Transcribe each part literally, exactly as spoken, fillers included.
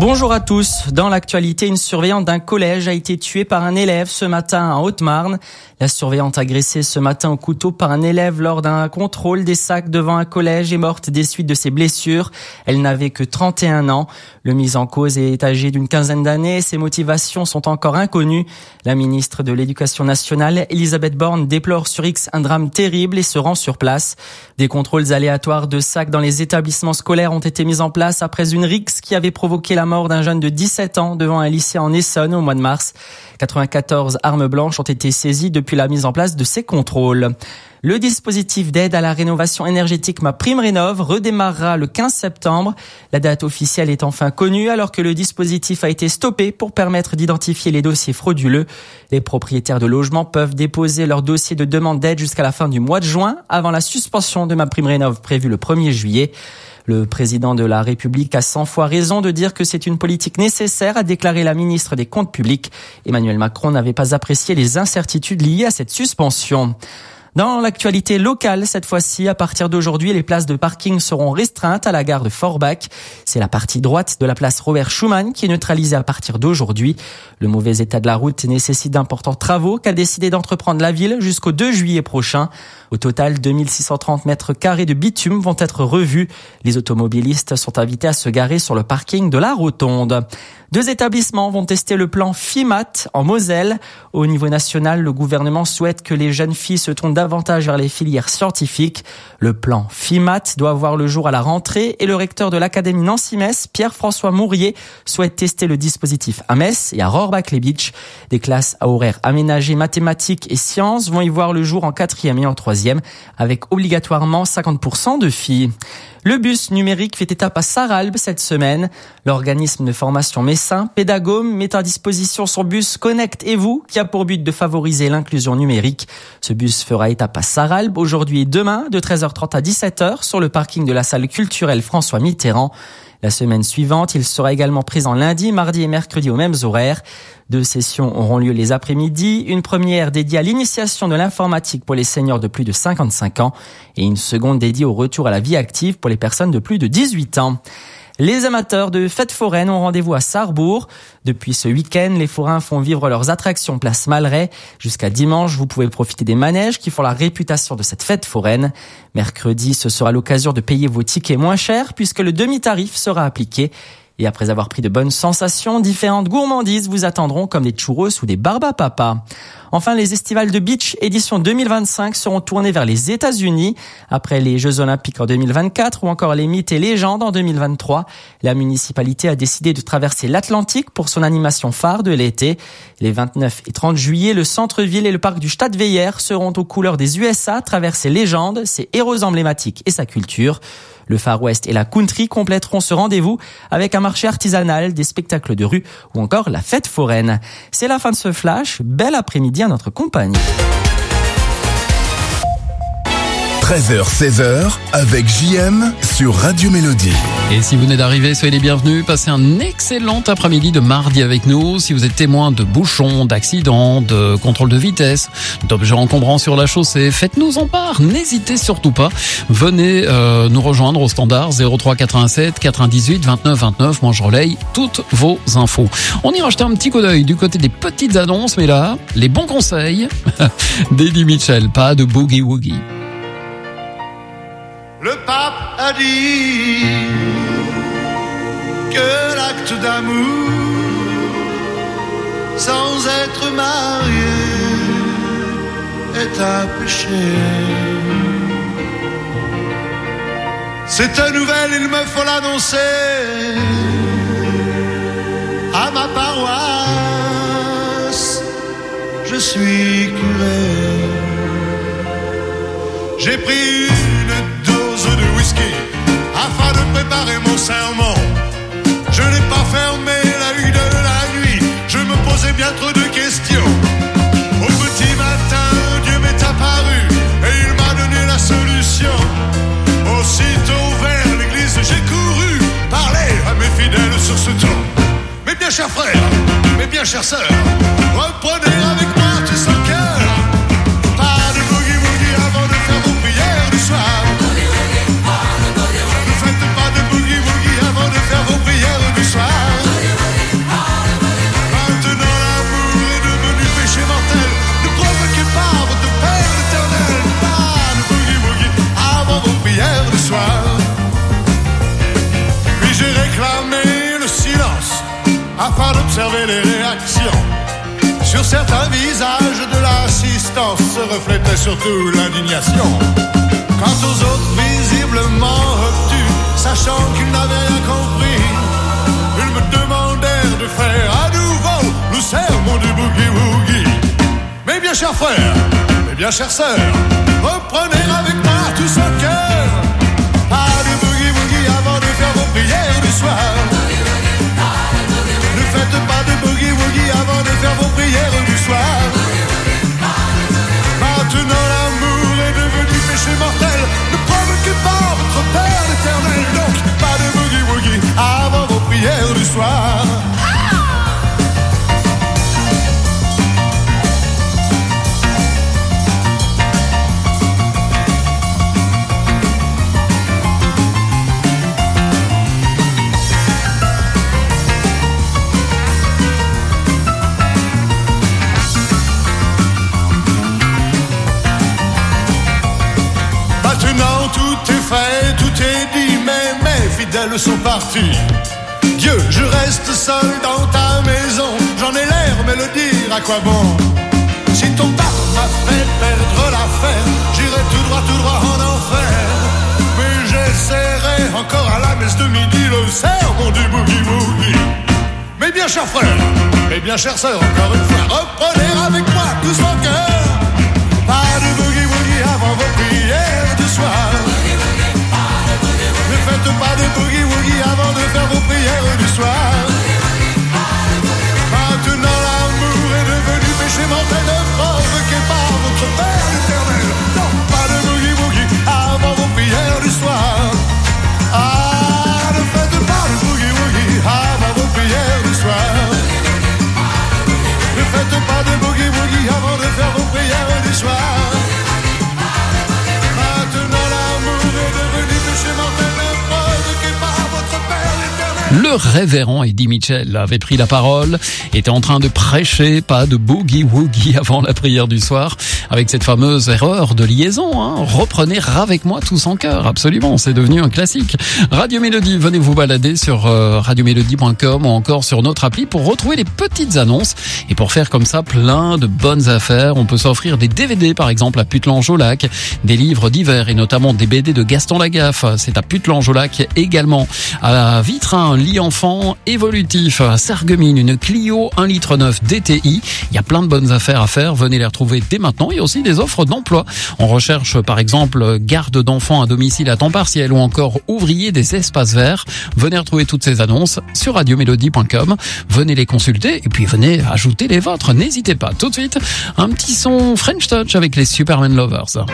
Bonjour à tous. Dans l'actualité, une surveillante d'un collège a été tuée par un élève ce matin en Haute-Marne. La surveillante agressée ce matin au couteau par un élève lors d'un contrôle des sacs devant un collège est morte des suites de ses blessures. Elle n'avait que trente et un ans. Le mis en cause est âgé d'une quinzaine d'années et ses motivations sont encore inconnues. La ministre de l'Éducation nationale, Elisabeth Borne, déplore sur X un drame terrible et se rend sur place. Des contrôles aléatoires de sacs dans les établissements scolaires ont été mis en place après une rixe qui avait provoqué la mort d'un jeune de dix-sept ans devant un lycée en Essonne au mois de mars. quatre-vingt-quatorze armes blanches ont été saisies depuis la mise en place de ces contrôles. Le dispositif d'aide à la rénovation énergétique MaPrimeRénov' redémarrera le quinze septembre. La date officielle est enfin connue alors que le dispositif a été stoppé pour permettre d'identifier les dossiers frauduleux. Les propriétaires de logements peuvent déposer leur dossier de demande d'aide jusqu'à la fin du mois de juin avant la suspension de MaPrimeRénov' prévue le premier juillet. Le président de la République a cent fois raison de dire que c'est une politique nécessaire, a déclaré la ministre des Comptes publics. Emmanuel Macron n'avait pas apprécié les incertitudes liées à cette suspension. Dans l'actualité locale, cette fois-ci, à partir d'aujourd'hui, les places de parking seront restreintes à la gare de Forbach. C'est la partie droite de la place Robert Schuman qui est neutralisée à partir d'aujourd'hui. Le mauvais état de la route nécessite d'importants travaux qu'a décidé d'entreprendre la ville jusqu'au deux juillet prochain. Au total, deux mille six cent trente mètres carrés de bitume vont être revus. Les automobilistes sont invités à se garer sur le parking de la Rotonde. Deux établissements vont tester le plan FIMAT en Moselle. Au niveau national, le gouvernement souhaite que les jeunes filles se tournent davantage vers les filières scientifiques. Le plan FIMAT doit voir le jour à la rentrée et le recteur de l'Académie Nancy-Metz, Pierre-François Mourier, souhaite tester le dispositif à Metz et à Rohrbach-les-Bitches. Des classes à horaires aménagés mathématiques et sciences vont y voir le jour en quatrième et en troisième, avec obligatoirement cinquante pour cent de filles. Le bus numérique fait étape à Sarralbe cette semaine. L'organisme de formation messin, Pédagome, met à disposition son bus Connect et vous, qui a pour but de favoriser l'inclusion numérique. Ce bus fera étape à Sarralbe aujourd'hui et demain, de treize heures trente à dix-sept heures, sur le parking de la salle culturelle François Mitterrand. La semaine suivante, il sera également présent lundi, mardi et mercredi aux mêmes horaires. Deux sessions auront lieu les après-midi, une première dédiée à l'initiation de l'informatique pour les seniors de plus de cinquante-cinq ans et une seconde dédiée au retour à la vie active pour les personnes de plus de dix-huit ans. Les amateurs de fêtes foraines ont rendez-vous à Sarrebourg. Depuis ce week-end, les forains font vivre leurs attractions place Malray. Jusqu'à dimanche, vous pouvez profiter des manèges qui font la réputation de cette fête foraine. Mercredi, ce sera l'occasion de payer vos tickets moins cher puisque le demi-tarif sera appliqué. Et après avoir pris de bonnes sensations, différentes gourmandises vous attendront comme des churros ou des barbapapa. Enfin, les estivales de beach édition deux mille vingt-cinq seront tournées vers les États-Unis. Après les Jeux Olympiques en deux mille vingt-quatre ou encore les Mythes et Légendes en deux mille vingt-trois, la municipalité a décidé de traverser l'Atlantique pour son animation phare de l'été. Les vingt-neuf et trente juillet, le centre-ville et le parc du Stadtweiher seront aux couleurs des U S A à travers ses légendes, ses héros emblématiques et sa culture. Le Far West et la Country compléteront ce rendez-vous avec un marché artisanal, des spectacles de rue ou encore la fête foraine. C'est la fin de ce flash. Bel après-midi à notre compagnie. treize heures seize heures avec J M sur Radio Mélodie. Et si vous venez d'arriver, soyez les bienvenus. Passez un excellent après-midi de mardi avec nous. Si vous êtes témoin de bouchons, d'accidents, de contrôle de vitesse, d'objets encombrants sur la chaussée, faites-nous en part. N'hésitez surtout pas. Venez euh, nous rejoindre au standard zéro trois quatre-vingt-sept quatre-vingt-dix-huit vingt-neuf vingt-neuf. Moi, je relaye toutes vos infos. On ira jeter un petit coup d'œil du côté des petites annonces, mais là, les bons conseils d'Eddie Mitchell. Pas de boogie-woogie. Le pape a dit que l'acte d'amour sans être marié est un péché. Cette nouvelle, il me faut l'annoncer à ma paroisse. Je suis curé. J'ai pris une dose de whisky afin de préparer mon sermon. Je n'ai pas fermé l'œil de la nuit, je me posais bien trop de questions. Au petit matin, Dieu m'est apparu et il m'a donné la solution. Aussitôt vers l'église, j'ai couru parler à mes fidèles sur ce ton. Mes bien chers frères, mes bien chères sœurs, reprenez avec moi tous en cœur. Pas de boogie-woogie avant de faire vos prières du soir. Ne faites pas de boogie-woogie avant de faire vos prières du soir. et les réactions. Sur certains visages de l'assistance se reflétait surtout l'indignation. Quant aux autres visiblement obtus, sachant qu'ils n'avaient rien compris, ils me demandèrent de faire à nouveau le sermon du boogie-woogie. Mes bien chers frères, mes bien chères sœurs, reprenez avec moi tout son cœur. Pas de boogie-woogie avant de faire vos prières du soir. Ne faites pas de boogie-woogie avant de faire vos prières du soir. Maintenant l'amour est devenu péché mortel. Ne provoquez pas votre Père l'éternel. Donc pas de boogie-woogie avant vos prières du soir. Maintenant tout est fait, tout est dit, mais mes fidèles sont partis. Dieu, je reste seul dans ta maison, j'en ai l'air, mais le dire à quoi bon? Si ton père m'a fait perdre l'affaire, j'irai tout droit, tout droit en enfer. Mais j'essaierai encore à la messe de midi le sermon du boogie-woogie. Mes bien chers frères, mes bien chères sœurs, encore une fois, reprenez avec moi tout son cœur. Pas de boogie-woogie avant vos prières du soir. Ne faites pas de boogie-woogie avant de faire vos prières du soir. Maintenant l'amour est devenu péché mortel. Ne provoquez pas votre Père l'éternel. Non, pas de boogie-woogie avant vos prières du soir. Ah, ne faites pas de boogie-woogie avant vos prières du soir. Ne faites pas de boogie-woogie avant de faire vos prières du soir. Maintenant l'amour est devenu péché mortel. Ne provoquez pas votre Père l'éternel. Le révérend Eddie Mitchell avait pris la parole, était en train de prêcher, pas de boogie-woogie avant la prière du soir, avec cette fameuse erreur de liaison, hein. Reprenez avec moi tous en cœur, absolument, c'est devenu un classique. Radio Mélodie, venez vous balader sur euh, radio mélodie point com ou encore sur notre appli pour retrouver les petites annonces et pour faire comme ça plein de bonnes affaires. On peut s'offrir des D V D par exemple à Putelange-au-Lac, des livres divers et notamment des B D de Gaston Lagaffe, c'est à Putelange-au-Lac également. À Vitrin, lit enfant évolutif, à Sarreguemines, une Clio un litre neuf D T I. Il y a plein de bonnes affaires à faire, venez les retrouver dès maintenant. Il y a aussi des offres d'emploi. On recherche par exemple garde d'enfants à domicile à temps partiel ou encore ouvrier des espaces verts. Venez retrouver toutes ces annonces sur radio mélodie point com. Venez les consulter et puis venez ajouter les vôtres. N'hésitez pas. Tout de suite, un petit son French Touch avec les Superman Lovers.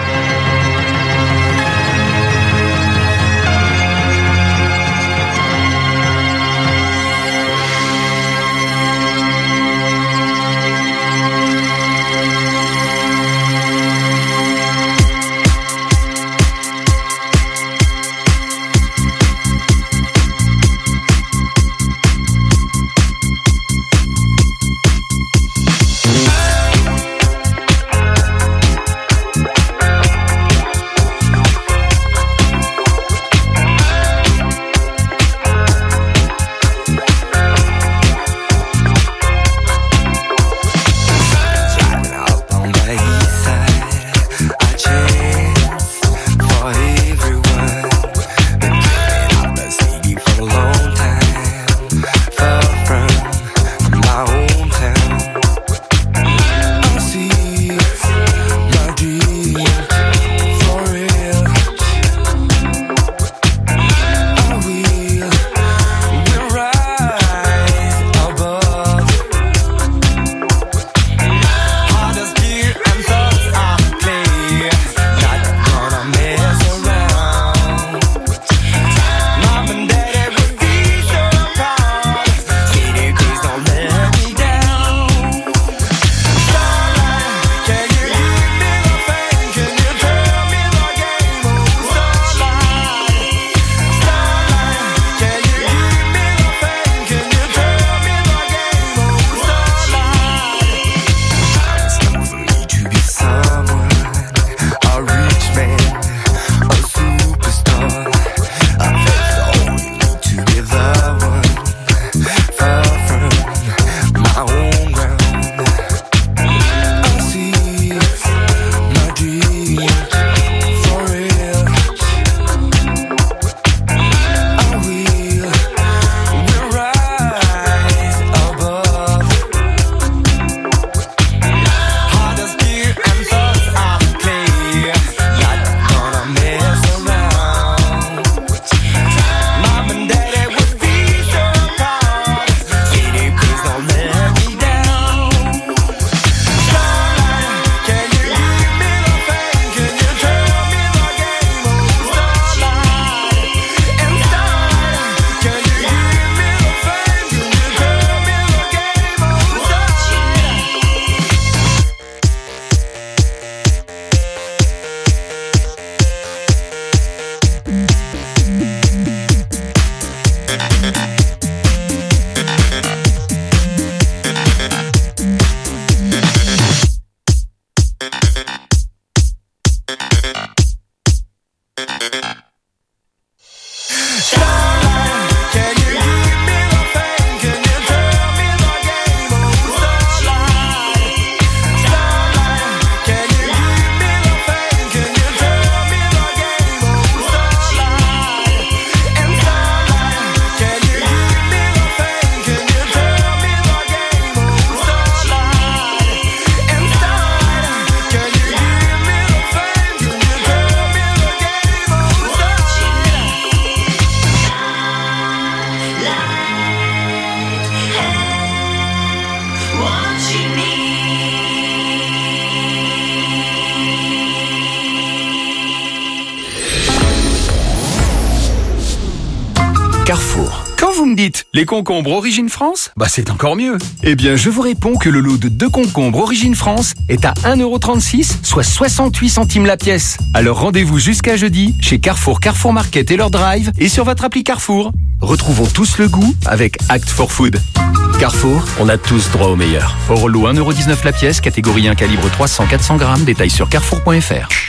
Carrefour. Quand vous me dites les concombres Origine France, bah c'est encore mieux. Eh bien, je vous réponds que le lot de deux concombres Origine France est à un euro trente-six, soit soixante-huit centimes la pièce. Alors rendez-vous jusqu'à jeudi chez Carrefour, Carrefour Market et leur drive et sur votre appli Carrefour. Retrouvons tous le goût avec Act for Food. Carrefour, on a tous droit au meilleur. Hors lot un euro dix-neuf la pièce, catégorie un calibre trois cents à quatre cents grammes, détail sur carrefour point f r.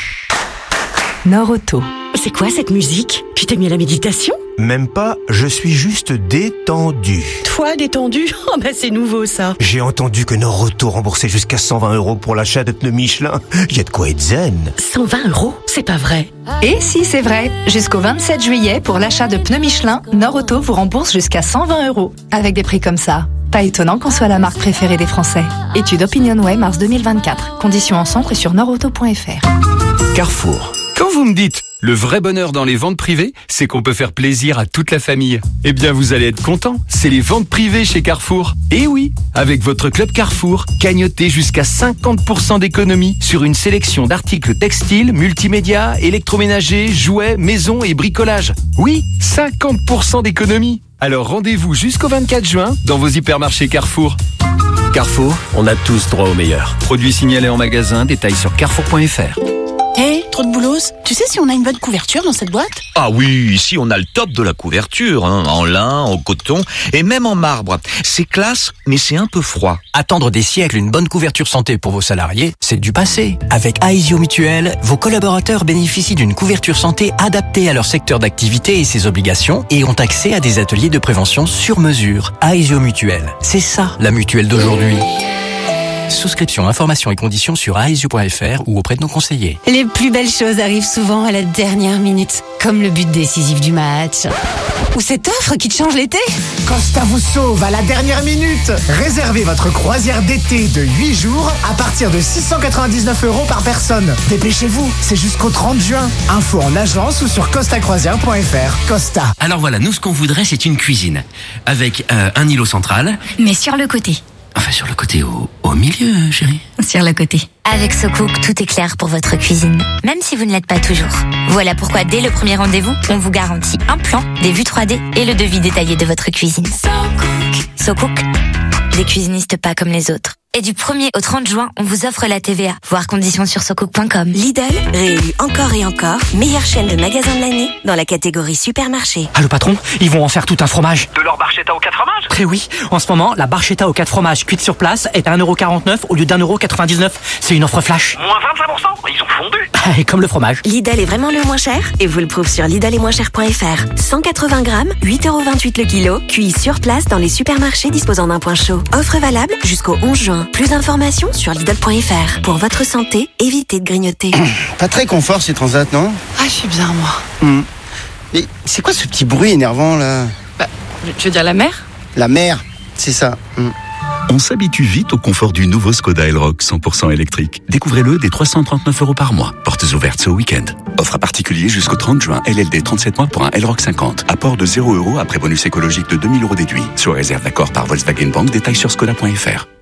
Nord-Auto. C'est quoi cette musique? Tu t'es mis à la méditation? Même pas, je suis juste détendu. Toi, détendu? Oh bah c'est nouveau ça. J'ai entendu que Nord-Auto remboursait jusqu'à cent vingt euros pour l'achat de pneus Michelin. Il y a de quoi être zen. cent vingt euros? C'est pas vrai. Et si, c'est vrai. Jusqu'au vingt-sept juillet, pour l'achat de pneus Michelin, Nord-Auto vous rembourse jusqu'à cent vingt euros. Avec des prix comme ça. Pas étonnant qu'on soit la marque préférée des Français. Étude OpinionWay mars deux mille vingt-quatre. Conditions en centre et sur nord auto point f r. Carrefour. Quand vous me dites le vrai bonheur dans les ventes privées, c'est qu'on peut faire plaisir à toute la famille. Eh bien, vous allez être content. C'est les ventes privées chez Carrefour. Et oui, avec votre club Carrefour, gagnotez jusqu'à cinquante pour cent d'économie sur une sélection d'articles textiles, multimédia, électroménagers, jouets, maison et bricolage. Oui, cinquante pour cent d'économie. Alors rendez-vous jusqu'au vingt-quatre juin dans vos hypermarchés Carrefour. Carrefour, on a tous droit au meilleur. Produits signalés en magasin, détail sur carrefour point f r. Hé, hey, trop de boulos, tu sais si on a une bonne couverture dans cette boîte? Ah oui, ici on a le top de la couverture, hein, en lin, en coton et même en marbre. C'est classe, mais c'est un peu froid. Attendre des siècles une bonne couverture santé pour vos salariés, c'est du passé. Avec Aesio Mutuel, vos collaborateurs bénéficient d'une couverture santé adaptée à leur secteur d'activité et ses obligations et ont accès à des ateliers de prévention sur mesure. Aesio Mutuel, c'est ça la mutuelle d'aujourd'hui. Souscription, informations et conditions sur aesio point f r ou auprès de nos conseillers. Les plus belles choses arrivent souvent à la dernière minute, comme le but décisif du match. Ou cette offre qui te change l'été. Costa vous sauve à la dernière minute. Réservez votre croisière d'été de huit jours à partir de six cent quatre-vingt-dix-neuf euros par personne. Dépêchez-vous, c'est jusqu'au trente juin. Info en agence ou sur costa croisière point f r. Costa. Alors voilà, nous ce qu'on voudrait c'est une cuisine avec euh, un îlot central. Mais sur le côté. Enfin, sur le côté, au, au milieu, chérie. Sur le côté. Avec SoCook, tout est clair pour votre cuisine, même si vous ne l'êtes pas toujours. Voilà pourquoi, dès le premier rendez-vous, on vous garantit un plan, des vues trois D et le devis détaillé de votre cuisine. SoCook. SoCook, des cuisinistes pas comme les autres. Et du premier au trente juin, on vous offre la T V A. Voir conditions sur socook point com. Lidl, réélu encore et encore, meilleure chaîne de magasins de l'année dans la catégorie supermarché. Ah, le patron, ils vont en faire tout un fromage. De leur barchetta aux quatre fromages? Eh oui, en ce moment, la barchetta aux quatre fromages cuite sur place est à un euro quarante-neuf au lieu d'un euro quatre-vingt-dix-neuf. C'est une offre flash. Moins vingt-cinq pour cent? Ils ont fondu. Et comme le fromage. Lidl est vraiment le moins cher et vous le prouve sur lidl et moins cher point f r. cent quatre-vingts grammes, huit euros vingt-huit le kilo, cuit sur place dans les supermarchés disposant d'un point chaud. Offre valable jusqu'au onze juin. Plus d'informations sur lidl point f r. Pour votre santé, évitez de grignoter. Pas très confort ces transats, non? Ah, je suis bien, moi. Mmh. Mais c'est quoi ce petit bruit énervant, là? Bah, tu veux dire la mer? La mer, c'est ça. Mmh. On s'habitue vite au confort du nouveau Skoda Elroq cent pour cent électrique. Découvrez-le dès trois cent trente-neuf euros par mois. Portes ouvertes ce week-end. Offre à particulier jusqu'au trente juin. L L D trente-sept mois pour un Elroq cinquante. Apport de zéro euros après bonus écologique de deux mille euros déduit. Sur réserve d'accord par Volkswagen Bank. Détail sur skoda point f r.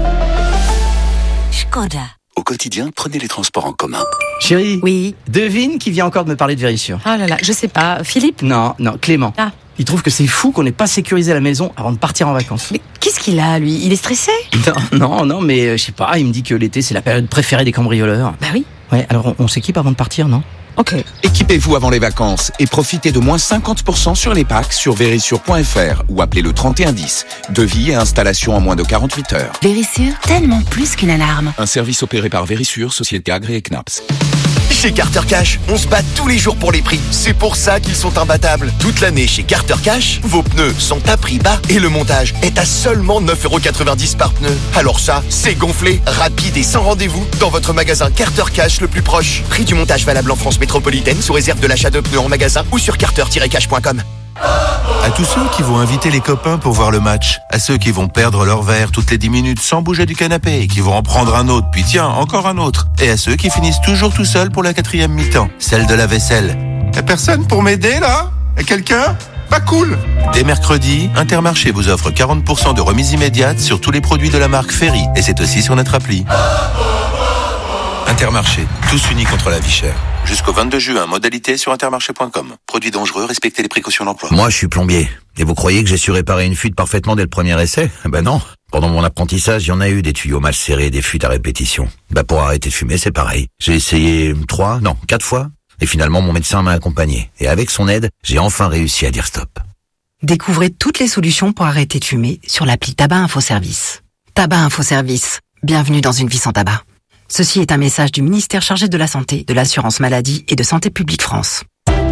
Skoda. Au quotidien, prenez les transports en commun. Chérie. Oui. Devine qui vient encore de me parler de Vérissure. Ah là là, je sais pas. Philippe? Non, non, Clément. Ah. Il trouve que c'est fou qu'on n'ait pas sécurisé la maison avant de partir en vacances. Mais qu'est-ce qu'il a, lui? Il est stressé? Non, non, non, mais euh, je sais pas, il me dit que l'été c'est la période préférée des cambrioleurs. Bah oui. Ouais, alors on, on s'équipe avant de partir, non? Ok. Équipez-vous avant les vacances et profitez de moins cinquante pour cent sur les packs sur vérissure point f r ou appelez le trente et un dix. Devis et installation en moins de quarante-huit heures. Vérissure, tellement plus qu'une alarme. Un service opéré par Vérissure, société agréée C N A P S. Chez Carter Cash, on se bat tous les jours pour les prix. C'est pour ça qu'ils sont imbattables. Toute l'année chez Carter Cash, vos pneus sont à prix bas et le montage est à seulement neuf euros quatre-vingt-dix par pneu. Alors ça, c'est gonflé, rapide et sans rendez-vous dans votre magasin Carter Cash le plus proche. Prix du montage valable en France métropolitaine sous réserve de l'achat de pneus en magasin ou sur carter tiret cash point com. À tous ceux qui vont inviter les copains pour voir le match, à ceux qui vont perdre leur verre toutes les dix minutes sans bouger du canapé et qui vont en prendre un autre, puis tiens, encore un autre, et à ceux qui finissent toujours tout seuls pour la quatrième mi-temps, celle de la vaisselle. Y'a personne pour m'aider là? Y'a quelqu'un? Pas cool. Dès mercredi, Intermarché vous offre quarante pour cent de remise immédiate sur tous les produits de la marque Ferry, et c'est aussi sur notre appli. Intermarché, tous unis contre la vie chère. Jusqu'au vingt-deux juin, modalité sur intermarché point com. Produit dangereux, respectez les précautions d'emploi. Moi, je suis plombier. Et vous croyez que j'ai su réparer une fuite parfaitement dès le premier essai? Ben non. Pendant mon apprentissage, il y en a eu des tuyaux mal serrés, des fuites à répétition. Ben pour arrêter de fumer, c'est pareil. J'ai essayé trois, non, quatre fois. Et finalement, mon médecin m'a accompagné. Et avec son aide, j'ai enfin réussi à dire stop. Découvrez toutes les solutions pour arrêter de fumer sur l'appli Tabac Info Service. Tabac Info Service. Bienvenue dans une vie sans tabac. Ceci est un message du ministère chargé de la Santé, de l'Assurance Maladie et de Santé Publique France.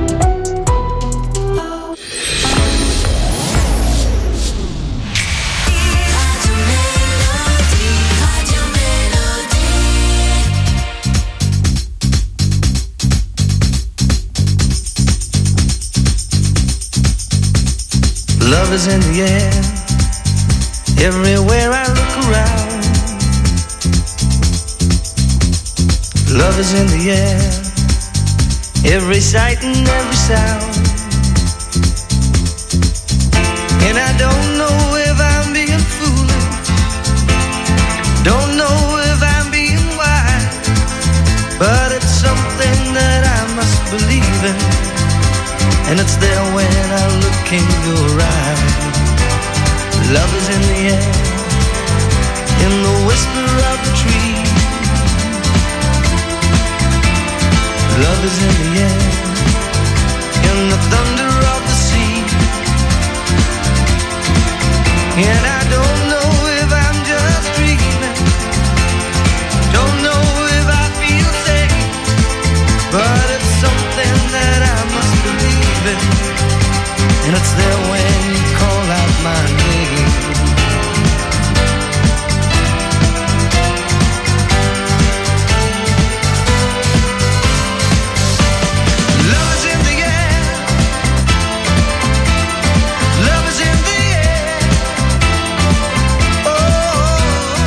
Love is in the air, everywhere I look around. Love is in the air, every sight and every sound. And I don't know if I'm being foolish, don't know if I'm being wise, but it's something that I must believe in. And it's there when I look in your eyes. Love is in the air, in the whisper of the tree. Love is in the air, in the thunder of the sea. And I don't know if I'm just dreaming, don't know if I feel safe, but it's something that I must believe in. And it's there when you call out my name. Love is in the air, love is in the air. Oh,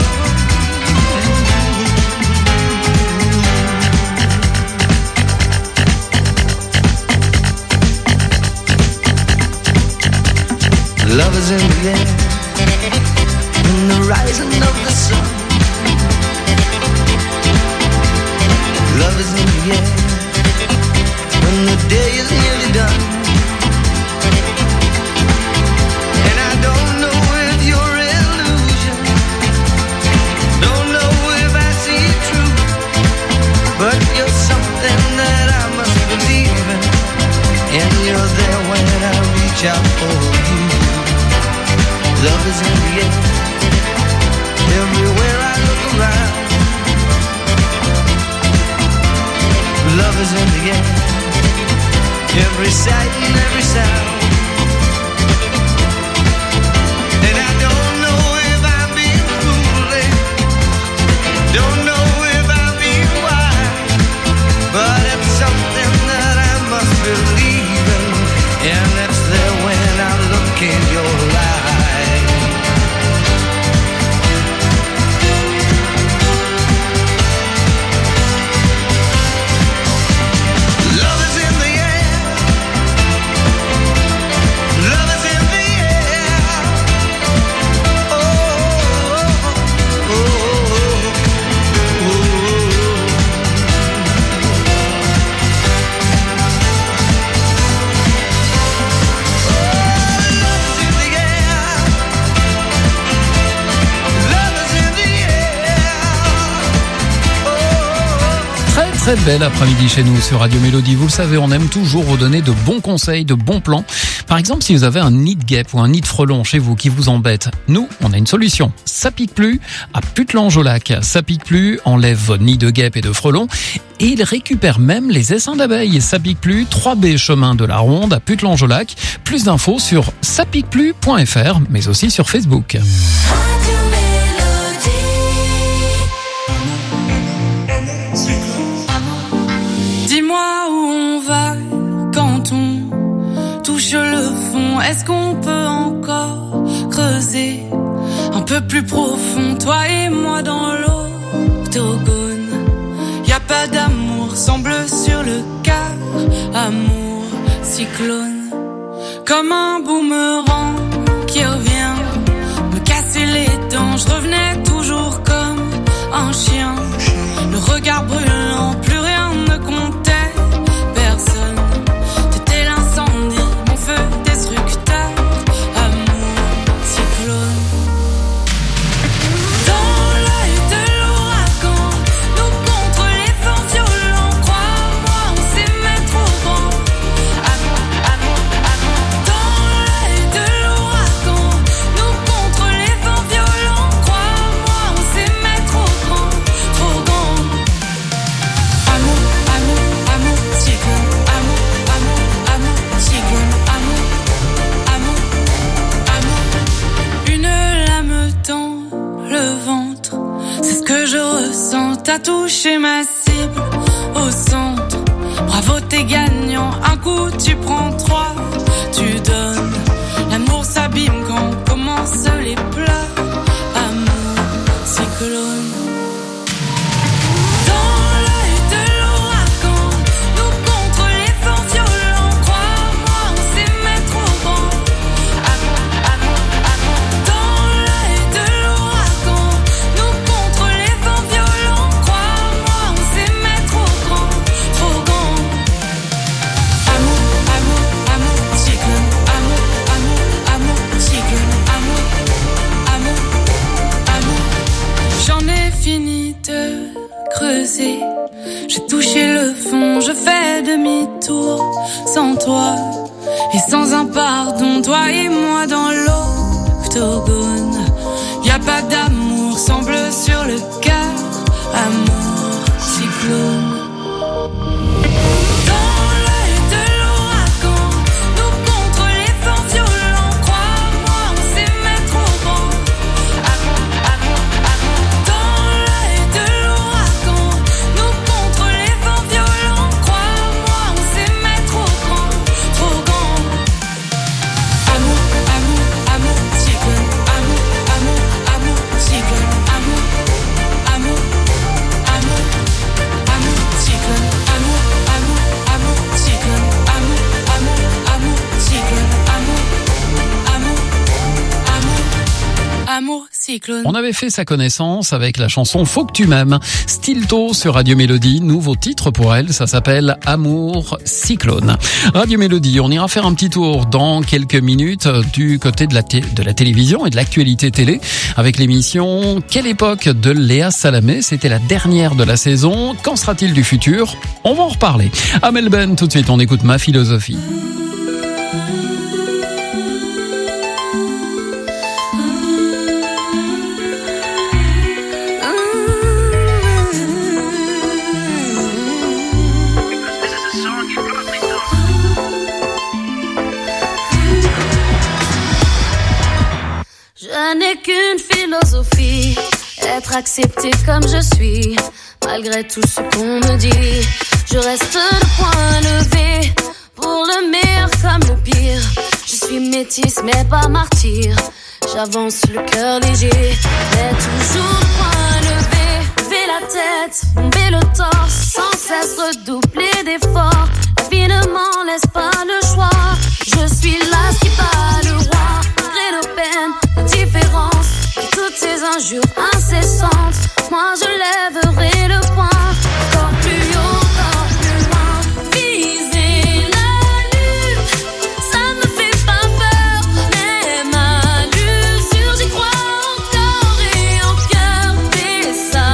love is in the air, in the rising of the sun. Love is in the air, when the day is nearly done. And I don't know if you're illusion, don't know if I see it true, but you're something that I must believe in. And you're there when I reach out for you. Love is in the air, everywhere I look around. Love is in the air, every sight and every sound. And I don't know if I'm being foolish, don't know if I'm being wise, but it's something that I must believe in. And it's there when I look in your eyes. Love is in the air, love is in the air. Oh, oh, oh, Très très bel après-midi chez nous sur Radio Mélodie. Vous le savez, on aime toujours vous donner de bons conseils, de bons plans. Par exemple, si vous avez un nid de guêpe ou un nid de frelon chez vous qui vous embête, nous, on a une solution. Ça pique plus à Putelange-au-Lac. Ça pique plus enlève vos nids de guêpe et de frelons et il récupère même les essaims d'abeilles. Ça pique plus, trois B chemin de la Ronde à Putelange-au-Lac. Plus d'infos sur ça pique plus point f r, mais aussi sur Facebook. Dis-moi où on va quand on touche le fond. Est-ce qu'on peut encore creuser un peu plus profond, toi et moi dans l'octogone? Y a pas d'amour, semble sur le quart, amour cyclone, comme un boomerang qui revient me casser les dents. Je revenais toujours comme un chien, le regard brûlant, plus rien ne comptait. t'as touché ma cible au centre. Bravo, t'es gagnant. Un coup, tu prends trois. Tu donnes. L'amour s'abîme quand commencent les pleurs. Amour, cyclone. J'ai touché le fond, je fais demi-tour sans toi et sans un pardon, toi et moi dans l'octogone. Y a pas d'amour, sang bleu sur le cœur, amour, cyclone. On avait fait sa connaissance avec la chanson Faut que tu m'aimes. Stilto sur Radio Mélodie. Nouveau titre pour elle, ça s'appelle Amour Cyclone. Radio Mélodie, on ira faire un petit tour dans quelques minutes du côté de la, té- de la télévision et de l'actualité télé avec l'émission Quelle époque de Léa Salamé. C'était la dernière de la saison. Qu'en sera-t-il du futur? On va en reparler. Amel Ben, tout de suite, on écoute Ma philosophie. Je n'ai qu'une philosophie, être accepté comme je suis, malgré tout ce qu'on me dit. Je reste le point levé, pour le meilleur comme le pire. Je suis métisse mais pas martyr, j'avance le cœur léger, mais toujours le point levé. Lever la tête, bomber le torse, sans cesse redoubler d'efforts. La vie ne m'en laisse pas le choix, je suis là qui bat le roi. Malgré nos peines, nos différences, et toutes ces injures incessantes, moi je lèverai le poing, encore plus haut, encore plus loin. Viser la lune, ça me fait pas peur, même à l'usure, j'y crois encore et en cœur. Des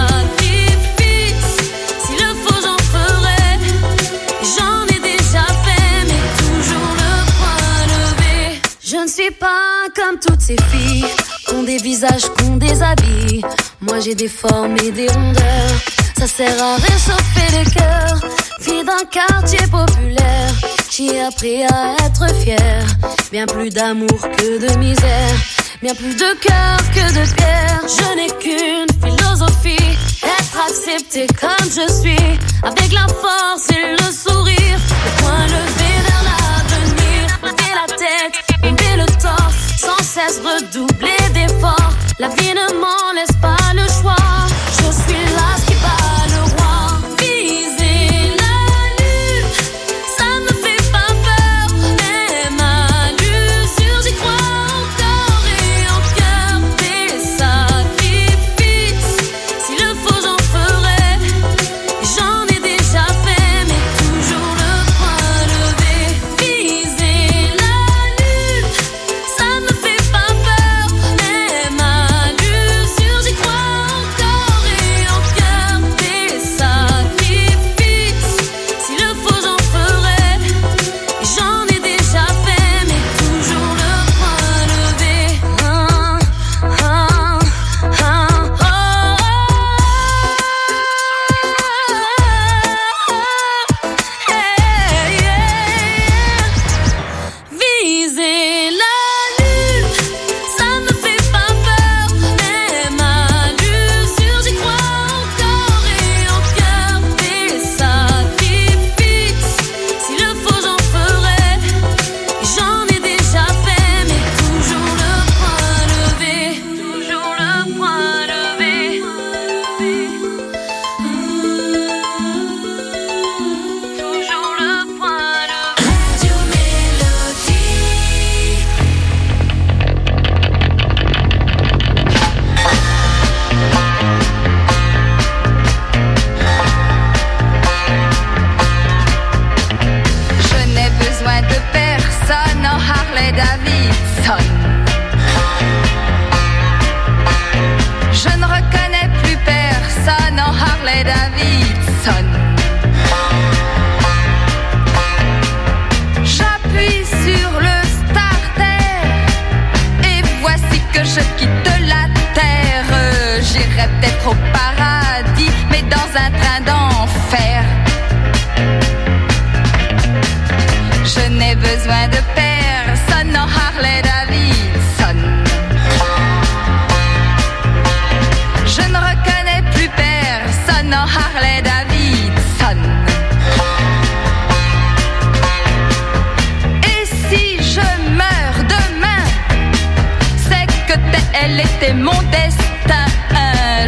sacrifices, s'il le faut j'en ferai, j'en ai déjà fait, mais toujours le point levé. Je ne suis pas comme toutes ces filles, qu'ont des visages, qu'ont des habits. Moi j'ai des formes et des rondeurs, ça sert à réchauffer les cœurs. Fille d'un quartier populaire, j'ai appris à être fière. Bien plus d'amour que de misère, bien plus de cœur que de pierre. Je n'ai qu'une philosophie, être accepté comme je suis, avec la force et le sourire, le point levé vers l'avenir. Lever la tête, bomber le torse, sans cesse redoubler d'efforts. La vie ne m'en laisse pas le choix, je suis là qui bat le roi. Viser la lune, ça me fait pas peur, même à l'usure, j'y crois encore et en cœur. Des sacrifices, s'il le faut j'en ferai, j'en ai déjà fait, mais toujours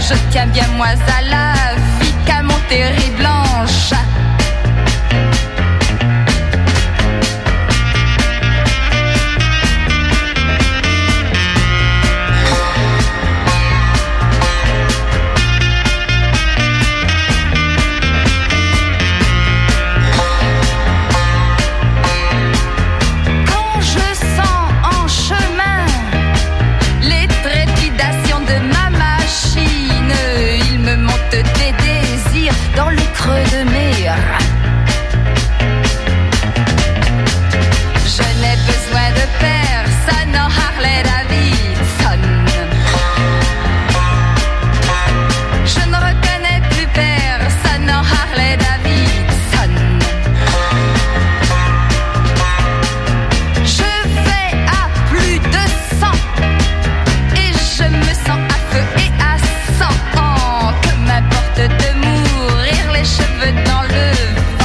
Je tiens bien moi à la vie qu'à mon terrible ange. Dans le creux de mes rats. Je n'ai besoin de personne en Harley Davidson. Je ne reconnais plus personne en Harley Davidson. Je vais à plus de cent et je me sens à feu et à sang. Que m'importe de mourir les cheveux dans le vent.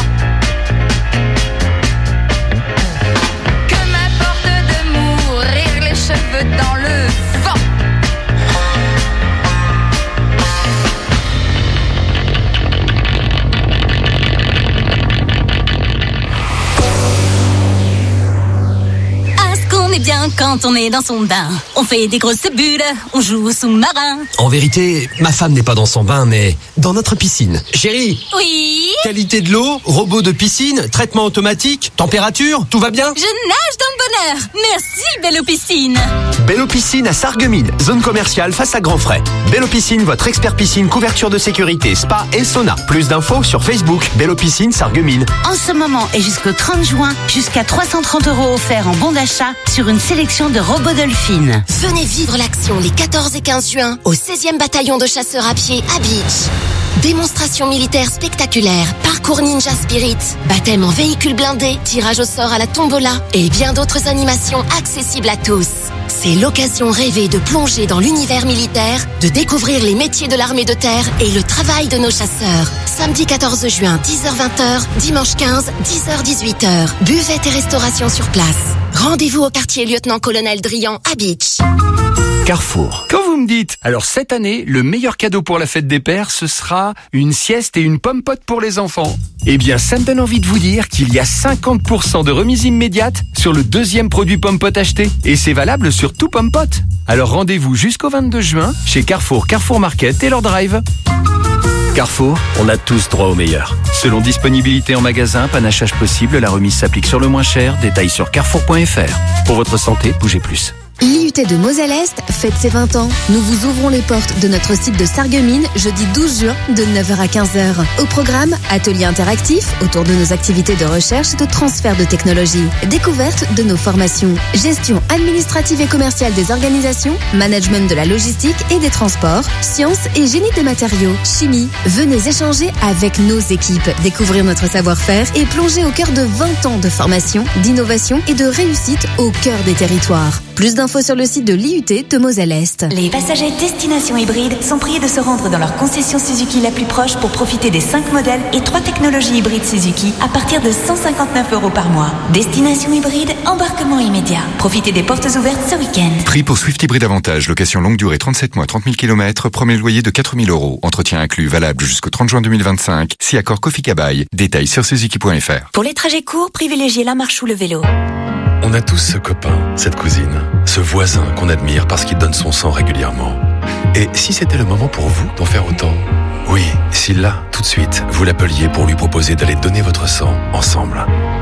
Que m'importe de mourir les cheveux dans le vent. Est-ce qu'on est bien quand on est dans son bain? On fait des grosses bulles, on joue au sous-marin. En vérité, ma femme n'est pas dans son bain, mais dans notre piscine. Chérie, Oui. qualité de l'eau, robot de piscine, traitement automatique, température, tout va bien? Je nage dans le bonheur. Merci, Bello Piscine. Bello Piscine à Sarreguemines, zone commerciale face à Grand Frais. Bello Piscine, votre expert piscine, couverture de sécurité, spa et sauna. Plus d'infos sur Facebook, Bello Piscine Sarreguemines. En ce moment et jusqu'au trente juin, jusqu'à trois cent trente euros offerts en bon d'achat sur une sélection de robots Dolphin. Venez vivre l'action les quatorze et quinze juin au seizième bataillon de chasseurs à pied à Beach. Démonstration militaire spectaculaire, parcours Ninja Spirit, baptême en véhicule blindé, tirage au sort à la tombola et bien d'autres animations accessibles à tous. C'est l'occasion rêvée de plonger dans l'univers militaire, de découvrir les métiers de l'armée de terre et le travail de nos chasseurs. Samedi quatorze juin, dix heures vingt, dimanche quinze, dix heures dix-huit heures. Buvette et restauration sur place. Rendez-vous au quartier Lieutenant-Colonel Drian à Beach. Carrefour. Quand vous me dites, alors cette année, le meilleur cadeau pour la fête des pères, ce sera une sieste et une pomme pote pour les enfants. Eh bien, ça me donne envie de vous dire qu'il y a cinquante pour cent de remise immédiate sur le deuxième produit pomme pote acheté. Et c'est valable sur tout pomme pote. Alors rendez-vous jusqu'au vingt-deux juin chez Carrefour, Carrefour Market et leur drive. Carrefour, on a tous droit au meilleur. Selon disponibilité en magasin, panachage possible, la remise s'applique sur le moins cher. Détails sur carrefour point f r. Pour votre santé, bougez plus. L'I U T de Moselle-Est fête ses vingt ans. Nous vous ouvrons les portes de notre site de Sarreguemines jeudi douze juin de neuf heures à quinze heures. Au programme, atelier interactif autour de nos activités de recherche et de transfert de technologie. Découverte de nos formations. Gestion administrative et commerciale des organisations, management de la logistique et des transports, sciences et génie des matériaux, chimie. Venez échanger avec nos équipes, découvrir notre savoir-faire et plonger au cœur de vingt ans de formation, d'innovation et de réussite au cœur des territoires. Plus d'infos sur le site de l'I U T de Moselle-Est. Les passagers Destination Hybride sont priés de se rendre dans leur concession Suzuki la plus proche pour profiter des cinq modèles et trois technologies hybrides Suzuki à partir de cent cinquante-neuf euros par mois. Destination Hybride, embarquement immédiat. Profitez des portes ouvertes ce week-end. Prix pour Swift Hybride Avantage, location longue durée trente-sept mois, trente mille kilomètres, premier loyer de quatre mille euros. Entretien inclus, valable jusqu'au trente juin deux mille vingt-cinq. Si accord Kofi Kabaï. Détails sur suzuki point f r. Pour les trajets courts, privilégiez la marche ou le vélo. On a tous ce copain, cette cousine, ce voisin qu'on admire parce qu'il donne son sang régulièrement. Et si c'était le moment pour vous d'en faire autant? Oui, si là, tout de suite, vous l'appeliez pour lui proposer d'aller donner votre sang ensemble.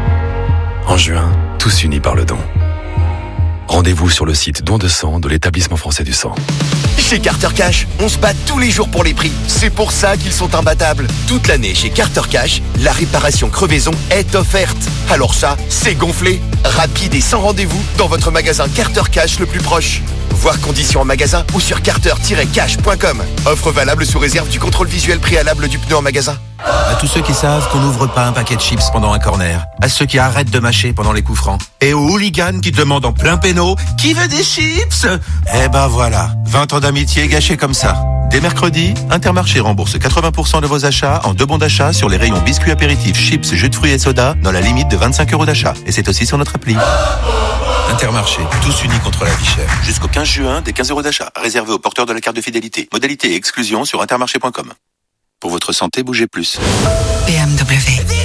En juin, tous unis par le don. Rendez-vous sur le site don de sang de l'établissement français du sang. Chez Carter Cash, on se bat tous les jours pour les prix. C'est pour ça qu'ils sont imbattables. Toute l'année chez Carter Cash, la réparation crevaison est offerte. Alors ça, c'est gonflé. Rapide et sans rendez-vous dans votre magasin Carter Cash le plus proche. Voir conditions en magasin ou sur carter tiret cash point com. Offre valable sous réserve du contrôle visuel préalable du pneu en magasin. À tous ceux qui savent qu'on n'ouvre pas un paquet de chips pendant un corner. À ceux qui arrêtent de mâcher pendant les coups francs. Et aux hooligans qui demandent en plein péno « Qui veut des chips ?» Eh ben voilà, vingt ans d'amitié gâchés comme ça. Dès mercredi, Intermarché rembourse quatre-vingts pour cent de vos achats en deux bons d'achat sur les rayons biscuits apéritifs, chips, jus de fruits et soda dans la limite de vingt-cinq euros d'achat. Et c'est aussi sur notre appli. Intermarché, tous unis contre la vie chère. Jusqu'au quinze juin, des quinze euros d'achat, réservés aux porteurs de la carte de fidélité. Modalité et exclusion sur intermarché point com. Pour votre santé, bougez plus. B M W.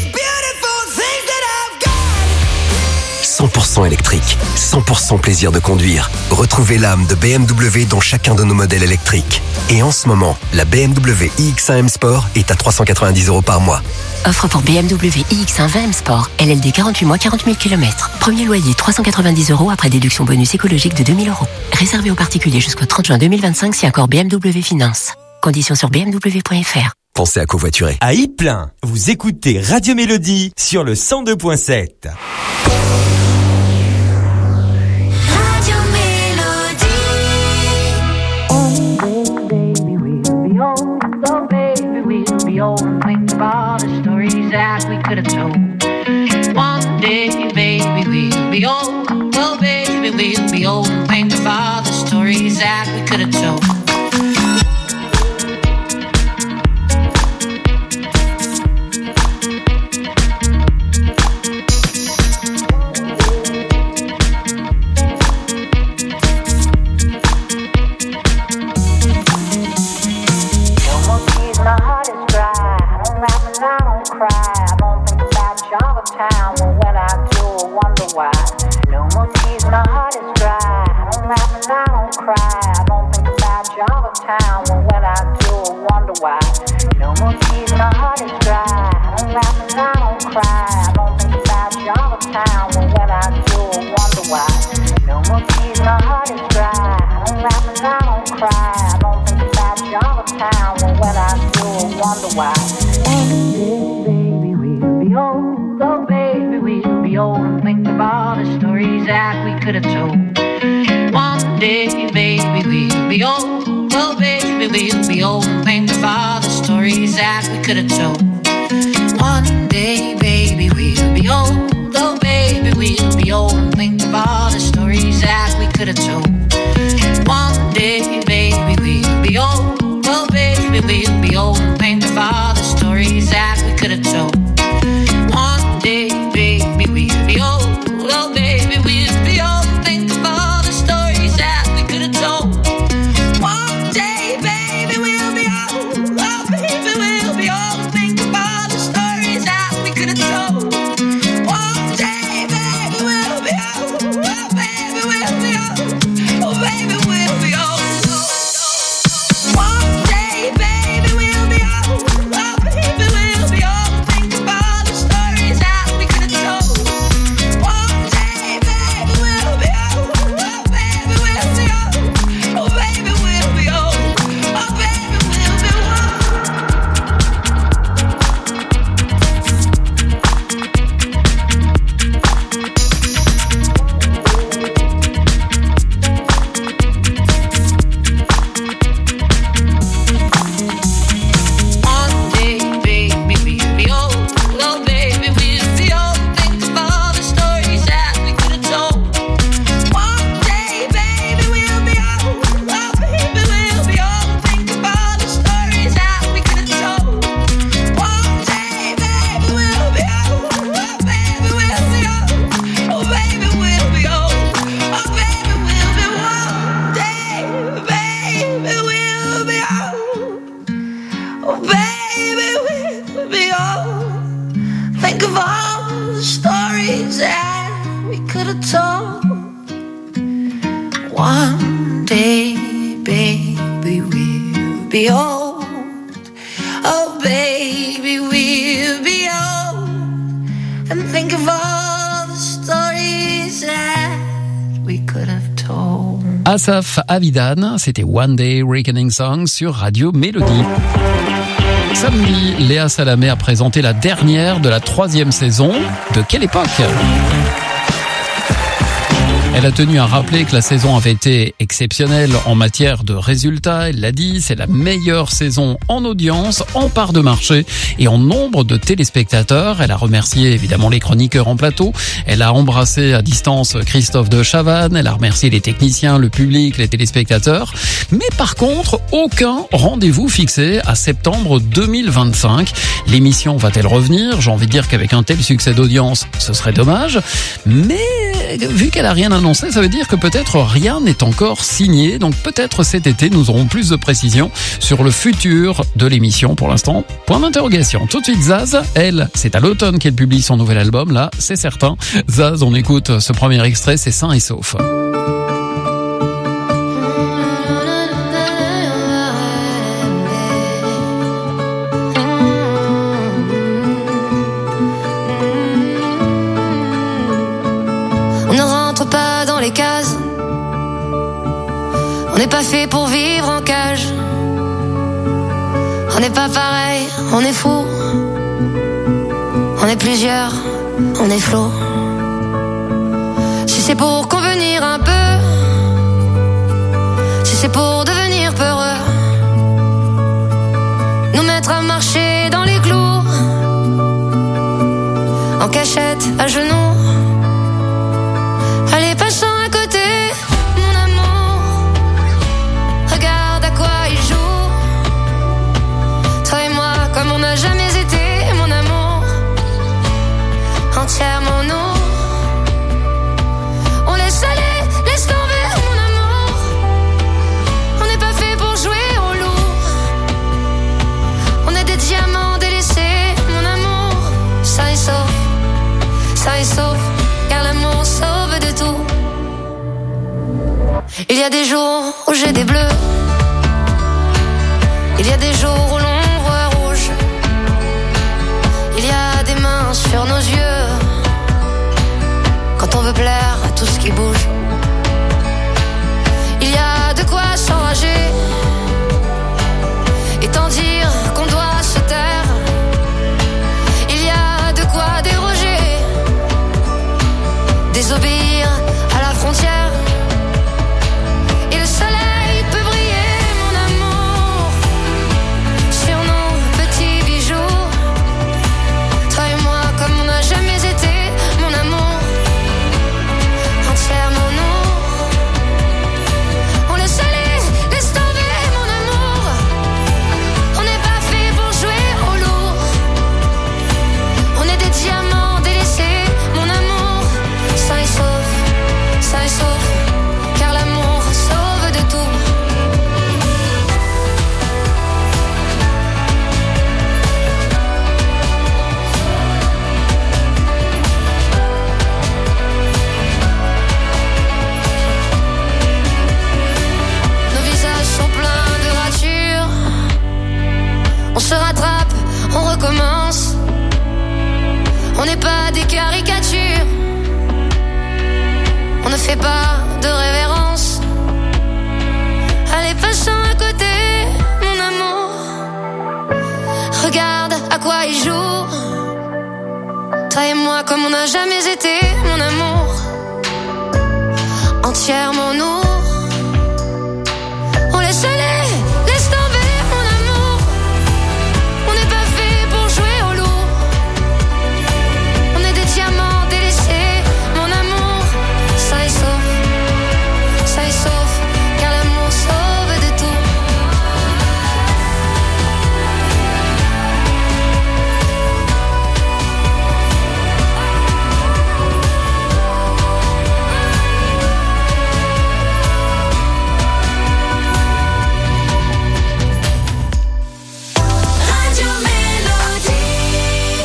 cent pour cent électrique, cent pour cent plaisir de conduire. Retrouvez l'âme de B M W dans chacun de nos modèles électriques. Et en ce moment, la B M W i X un M Sport est à trois cent quatre-vingt-dix euros par mois. Offre pour B M W i X un vingt M Sport. L L D quarante-huit mois, quarante mille kilomètres. Premier loyer trois cent quatre-vingt-dix euros après déduction bonus écologique de deux mille euros. Réservé aux particuliers jusqu'au trente juin deux mille vingt-cinq si accord B M W Finance. Conditions sur b m w point f r. Pensez à covoiturer. À Ypres, vous écoutez Radio Mélodie sur le cent deux point sept. That we could have told. One day, baby, we'll be old. Oh, baby, we'll be old. Think of all the stories that we could have told. Town, well, when I do, I wonder why. No more tears, my heart is dry. I don't laugh and I don't cry. I don't think about you all the time. Well, when I do, I wonder why. No more tears, my heart is dry. I don't laugh and I don't cry. I don't think about you all the time. Well, when I do, I wonder why. No more tears, my heart is dry. I don't laugh and I don't cry. I don't think about you all the time. Well, when I do, I wonder why. Baby, we'll be old. Oh, baby, we'll be old and think of all the stories that we could have told. One day, baby, we'll be old. Oh, baby, we'll be old and think of all the stories that we could have told. One day, baby, we'll be old. Oh, baby, we'll be old and think of all the stories that we could have told. One day, baby, we'll be old. Oh, baby, we'll be old and think of all the stories that we could have told. Day, baby, we'll be old. Oh, baby, we'll be old. Think of all the stories that we could have told. One day, baby, we'll be old. Oh, baby, we'll be old. Think of all the stories that we could have told. One day, baby, we'll be old. Oh, baby, we'll be old. Oh, baby, we'll be old. One day, baby, we'll be old. Oh, baby, we'll be old. Think of all the stories that we could have told. One day, baby, we'll be old. Oh, baby, we'll be old. Oh, baby, we'll be old. Oh, baby, we'll be One day, baby, we'll be old. Oh, baby, we'll be old. Think of all the stories that we could have told. One day, baby, we'll be old. Oh, baby, we'll be old. Think of all the stories that we could have told. One day, baby, we'll be old. Oh, baby, we'll be old. Oh, baby, we'll be old. Oh, baby, we'll be one day, baby, we'll be old. Oh, baby, we'll be old. Think of all the stories that we could have told. One day, baby, we'll be old. Oh, baby, we'll be old. And think of all the stories that we could have told. Asaf Avidan, c'était One Day Reckoning Song sur Radio Mélodie. Samedi, Léa Salamé a présenté la dernière de la troisième saison. De quelle époque ? Elle a tenu à rappeler que la saison avait été exceptionnelle en matière de résultats. Elle l'a dit, c'est la meilleure saison en audience, en part de marché et en nombre de téléspectateurs. Elle a remercié évidemment les chroniqueurs en plateau. Elle a embrassé à distance Christophe de Chavannes. Elle a remercié les techniciens, le public, les téléspectateurs. Mais par contre, aucun rendez-vous fixé à septembre deux mille vingt-cinq. L'émission va-t-elle revenir ? J'ai envie de dire qu'avec un tel succès d'audience, ce serait dommage. Mais Mais vu qu'elle a rien annoncé, ça veut dire que peut-être rien n'est encore signé. Donc peut-être cet été, nous aurons plus de précisions sur le futur de l'émission. Pour l'instant, point d'interrogation. Tout de suite, Zaz, elle, c'est à l'automne qu'elle publie son nouvel album. Là, c'est certain. Zaz, on écoute ce premier extrait, c'est Sain et Sauf. Les cases, on n'est pas fait pour vivre en cage. On n'est pas pareil, on est fou. On est plusieurs, on est flou. Si c'est pour convenir un peu, si c'est pour devenir peureux, nous mettre à marcher dans les clous, en cachette, à genoux. Allez, passons à côté, mon amour. Regarde à quoi il joue. Toi et moi, comme on n'a jamais été, mon amour. Entièrement nous. On laisse aller, laisse tomber, mon amour. On n'est pas fait pour jouer au loup. On est des diamants délaissés, mon amour. Sain et sauf, sain et sauf. Car l'amour sauve de tout. Il y a des jours où j'ai des bleus. Il y a des jours où l'on voit rouge. Il y a des mains sur nos yeux. Quand on veut plaire à tout ce qui bouge. Il y a de quoi s'enrager et tant dire qu'on doit se taire. Il y a de quoi déroger, désobéir à la frontière. Et le soleil peut briller, mon amour, sur nos petits bijoux. Toi et moi, comme on n'a jamais été, mon amour, entièrement nous. On laisse aller, laisse tomber, mon amour. On n'est pas fait pour jouer au lourd. On est des diamants délaissés, mon amour. Sain et sauf, sain et sauf, car l'amour sauve de tout. Nos visages sont pleins de ratures. On se rattrape, on recommence. On n'est pas des caricatures. On ne fait pas de révérence. Allez, passons à côté, mon amour. Regarde à quoi il joue. Toi et moi, comme on n'a jamais été, mon amour. Entièrement nous. On laisse aller, laisse tomber, mon amour. On n'est pas fait pour jouer au loup. On est des diamants délaissés, mon amour. Sain et sauf, sain et sauf, car l'amour sauve de tout. Radio Mélodie.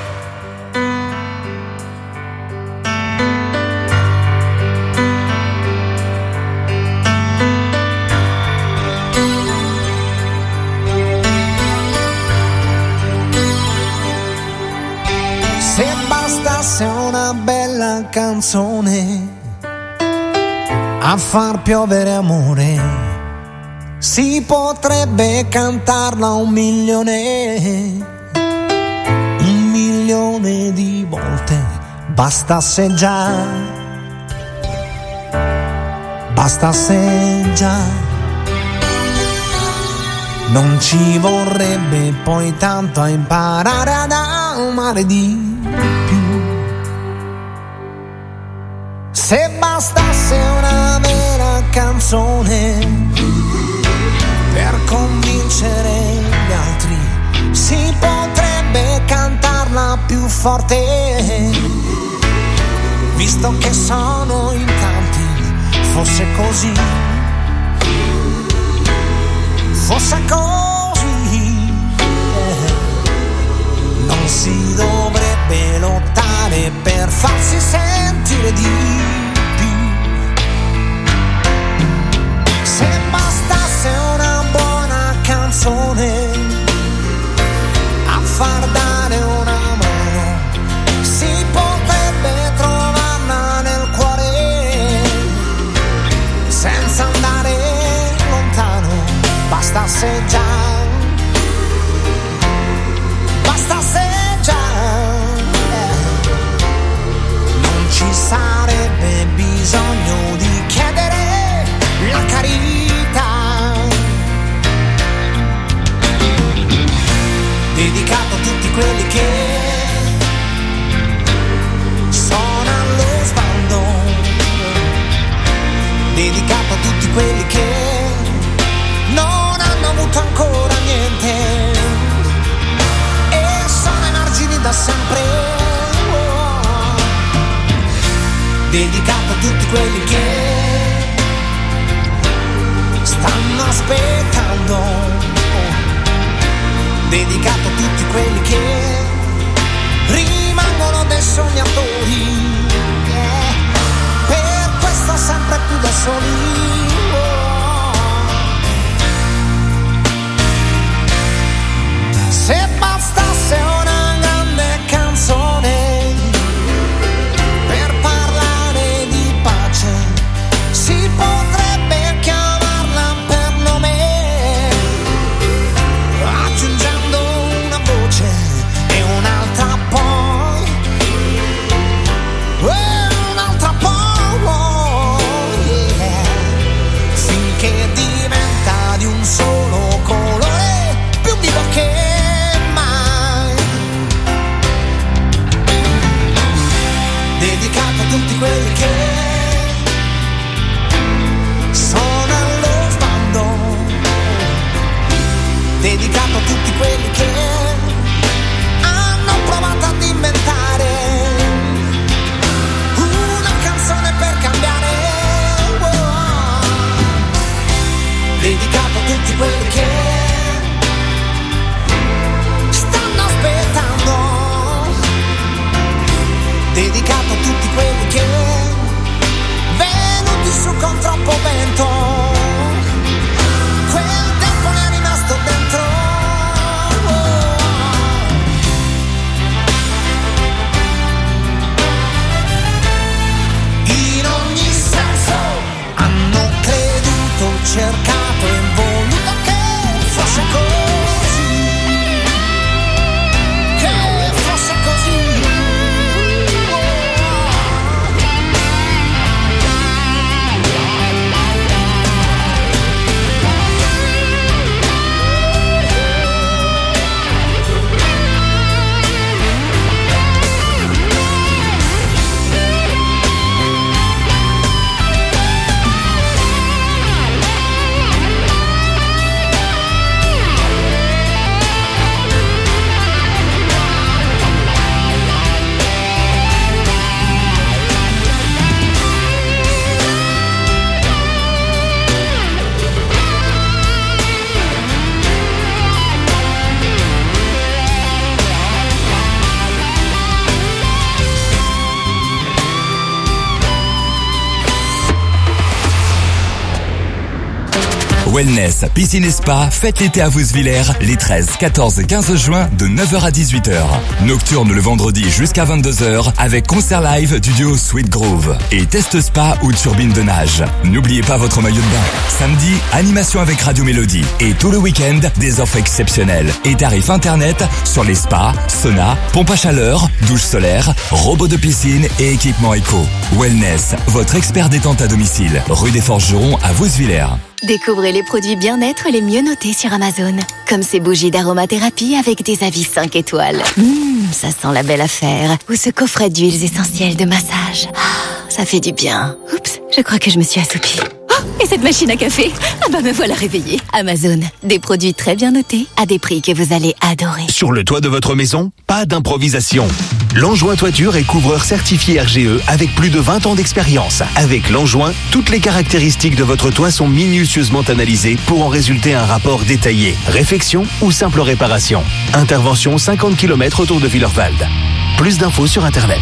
Se bastasse una bella canzone a far piovere amore, si potrebbe cantarla un milione, un milione di volte, bastasse già, bastasse già. Non ci vorrebbe poi tanto a imparare ad amare di più. Se bastasse una vera canzone per convincere gli altri, si potrebbe cantarla più forte, visto che sono in tanti, fosse così, fosse così, eh. Non si dovrebbe lottare per farsi sentire di più. Se bastasse una buona canzone a far dare una mano, si potrebbe trovarla nel cuore senza andare lontano. Bastasse già, bastasse già, eh. Non ci sarebbe bisogno di chiedere la carità, dedicato a tutti quelli che sono allo sbando, dedicato a tutti quelli che non hanno avuto ancora niente e sono ai margini da sempre, oh. Dedicato a tutti quelli che stanno aspettando, oh. Dedicato a tutti quelli che rimangono dei sognatori, yeah. Per questo sempre più da soli, oh. Se bastasse una grande canzone per parlare di pace, si potrebbe chiamarla per nome, aggiungendo una voce e un'altra poi, e un'altra poi, yeah. Finché diventa di un solo colore, più vivo che dedicato a tutti quelli che sono allo sbando, dedicato a tutti quelli che hanno provato ad inventare una canzone per cambiare, oh. Dedicato a tutti quelli che stanno aspettando, dedicato a tutti quelli che venuti su con troppo vento, quel tempo ne è rimasto dentro, oh. In ogni senso hanno creduto, cercato e voluto che fosse così, che fosse così. Wellness, piscine et spa, faites l'été à Vousvillers les treize, quatorze et quinze juin de neuf heures à dix-huit heures. Nocturne le vendredi jusqu'à vingt-deux heures avec concert live du duo Sweet Groove et test spa ou turbine de nage. N'oubliez pas votre maillot de bain. Samedi, animation avec Radio Mélodie et tout le week-end, des offres exceptionnelles et tarifs internet sur les spas, sauna, pompe à chaleur, douche solaire, robots de piscine et équipements éco. Wellness, votre expert détente à domicile, rue des Forgerons à Vousvillers. Découvrez les produits bien-être les mieux notés sur Amazon. Comme ces bougies d'aromathérapie avec des avis cinq étoiles. Mmh, ça sent la belle affaire. Ou ce coffret d'huiles essentielles de massage. Ah, ça fait du bien. Oups, je crois que je me suis assoupie. Oh, et cette machine à café? Ah bah me voilà réveillée. Amazon, des produits très bien notés à des prix que vous allez adorer. Sur le toit de votre maison, pas d'improvisation. Langevin Toiture est couvreur certifié R G E avec plus de vingt ans d'expérience. Avec Langevin, toutes les caractéristiques de votre toit sont minutieusement analysées pour en résulter un rapport détaillé. Réfection ou simple réparation. Intervention cinquante kilomètres autour de Villeurwald. Plus d'infos sur Internet.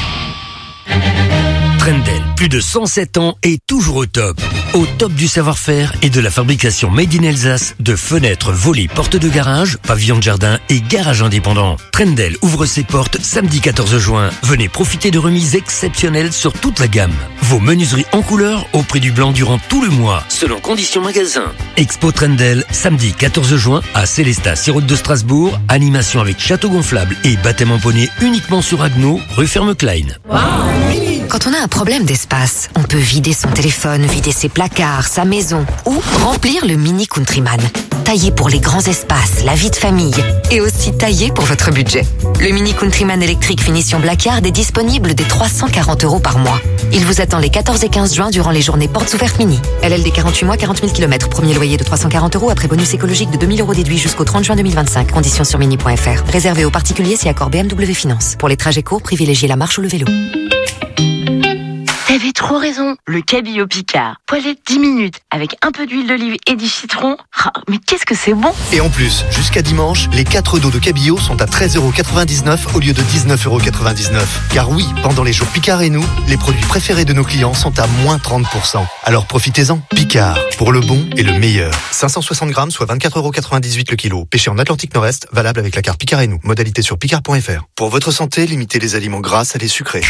Trendel, plus de cent sept ans et toujours au top. Au top du savoir-faire et de la fabrication made in Alsace de fenêtres, volets, portes de garage, pavillons de jardin et garage indépendant. Trendel ouvre ses portes samedi quatorze juin. Venez profiter de remises exceptionnelles sur toute la gamme. Vos menuiseries en couleur au prix du blanc durant tout le mois, selon conditions magasin. Expo Trendel, samedi quatorze juin à Célestat, six route de Strasbourg. Animation avec château gonflable et baptême en poney uniquement sur Agno, rue Ferme-Klein. Quand on a un problème d'espace, on peut vider son téléphone, vider ses placards, sa maison ou remplir le Mini Countryman. Taillé pour les grands espaces, la vie de famille et aussi taillé pour votre budget. Le Mini Countryman électrique finition Blackard est disponible dès trois cent quarante euros par mois. Il vous attend les quatorze et quinze juin durant les journées portes ouvertes Mini. L L D quarante-huit mois, quarante mille kilomètres. Premier loyer de trois cent quarante euros après bonus écologique de deux mille euros déduit jusqu'au trente juin deux mille vingt-cinq. Conditions sur mini point f r. Réservé aux particuliers si accord B M W Finance. Pour les trajets courts, privilégiez la marche ou le vélo. T'avais trop raison, le cabillaud Picard. Poêlé dix minutes avec un peu d'huile d'olive et du citron. Ah, mais qu'est-ce que c'est bon! Et en plus, jusqu'à dimanche, les quatre dos de cabillaud sont à treize euros quatre-vingt-dix-neuf au lieu de dix-neuf euros quatre-vingt-dix-neuf. Car oui, pendant les jours Picard et nous, les produits préférés de nos clients sont à moins trente pour cent. Alors profitez-en. Picard, pour le bon et le meilleur. cinq cent soixante grammes, soit vingt-quatre euros quatre-vingt-dix-huit le kilo. Pêché en Atlantique Nord-Est, valable avec la carte Picard et nous. Modalité sur picard point f r. Pour votre santé, limitez les aliments gras, salés, sucrés.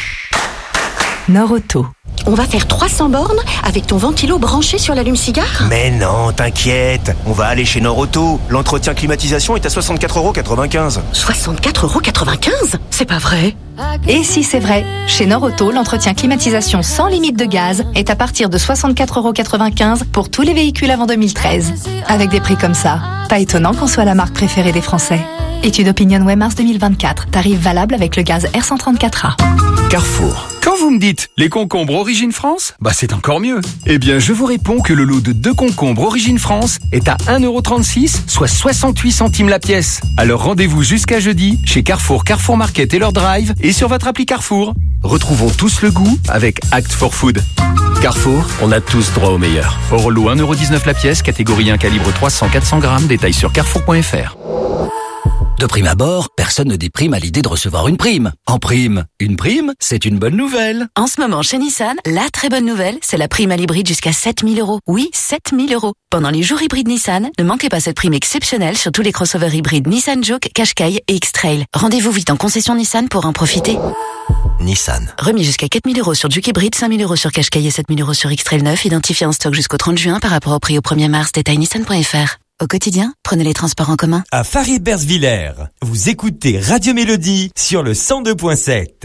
Nord-Auto. On va faire trois cents bornes avec ton ventilo branché sur l'allume-cigare? Mais non, t'inquiète, on va aller chez Nord-Auto. L'entretien climatisation est à soixante-quatre euros quatre-vingt-quinze. soixante-quatre euros quatre-vingt-quinze? C'est pas vrai? Et si c'est vrai, chez Nord-Auto, l'entretien climatisation sans limite de gaz est à partir de soixante-quatre euros quatre-vingt-quinze pour tous les véhicules avant deux mille treize. Avec des prix comme ça, pas étonnant qu'on soit la marque préférée des Français. Étude OpinionWay mars deux mille vingt-quatre. Tarif valable avec le gaz R cent trente-quatre A. Carrefour. Quand vous me dites les concombres Origine France, bah c'est encore mieux. Eh bien, je vous réponds que le lot de deux concombres Origine France est à un euro trente-six, soit soixante-huit centimes la pièce. Alors rendez-vous jusqu'à jeudi chez Carrefour, Carrefour Market et leur drive et sur votre appli Carrefour. Retrouvons tous le goût avec Act for Food. Carrefour, on a tous droit au meilleur. Hors lot un euro dix-neuf la pièce, catégorie un calibre trois cents à quatre cents grammes, détail sur carrefour point f r. De prime abord, personne ne déprime à l'idée de recevoir une prime. En prime, une prime, c'est une bonne nouvelle. En ce moment, chez Nissan, la très bonne nouvelle, c'est la prime à l'hybride jusqu'à sept mille euros. Oui, sept mille euros. Pendant les jours hybrides Nissan, ne manquez pas cette prime exceptionnelle sur tous les crossovers hybrides Nissan Juke, Qashqai et X-Trail. Rendez-vous vite en concession Nissan pour en profiter. Nissan. Remis jusqu'à quatre mille euros sur Juke hybride, cinq mille euros sur Qashqai et sept mille euros sur X-Trail neuf, identifié en stock jusqu'au trente juin par rapport au prix au premier mars, détail nissan point f r. Au quotidien, prenez les transports en commun. À Farid-Bersvillers, vous écoutez Radio Mélodie sur le cent deux point sept.